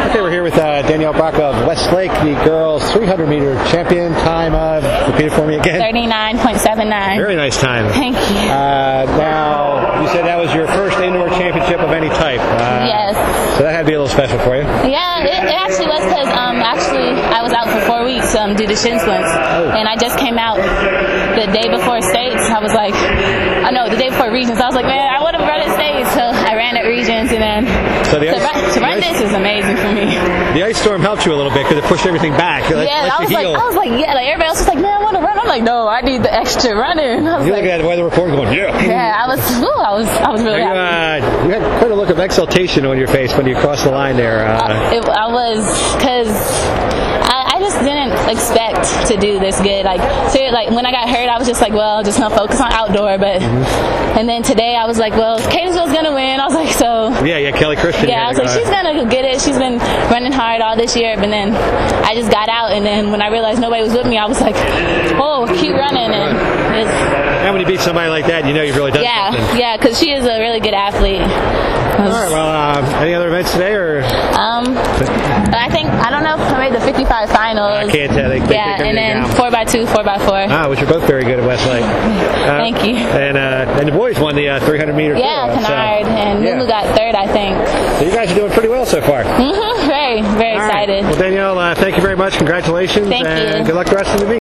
Okay, we're here with Danielle Brock of Westlake, the girls 300-meter champion. Time of, repeat it for me again. 39.79. Very nice time. Thank you. Now, you said that was your first indoor championship of any type. Yes. So that had to be a little special for you. Yeah, it actually was because I was out for 4 weeks due to shin splints. And I just came out the day before states. I was like, the day before regions. I was like, man, I want to run at states. So I ran at regions, and then to run this is amazing for me. The ice storm helped you a little bit because it pushed everything back. Yeah, I was like, everybody else was like, man, I want to run. I'm like, no, I need the extra running. You're looking at the weather report going, yeah. Yeah, I was really happy. You had quite a look of exultation on your face when you crossed the line there. I was, because I just didn't expect to do this good. Like when I got hurt, I was just like, well, just gonna focus on outdoor. But and then today, I was like, well, Catonsville's gonna win. I was like, so yeah, Kelly Christian. Yeah, I was like, she's gonna get it. She's been running hard all this year. But then I just got out, and then when I realized nobody was with me, I was like, oh, keep running. And when you beat somebody like that, you know you've really done something. Yeah, because she is a really good athlete. All right. Well, any other events today, or? I don't know if I made the 55 finals. I can't tell. And then 4x2, 4x4. Which are both very good at Westlake. Thank you. And the boys won the 300-meter. Yeah, Kennard and Lulu got third, I think. So you guys are doing pretty well so far. Very, very excited. Well, Danielle, thank you very much. Congratulations. Thank you. And good luck the rest of the meet.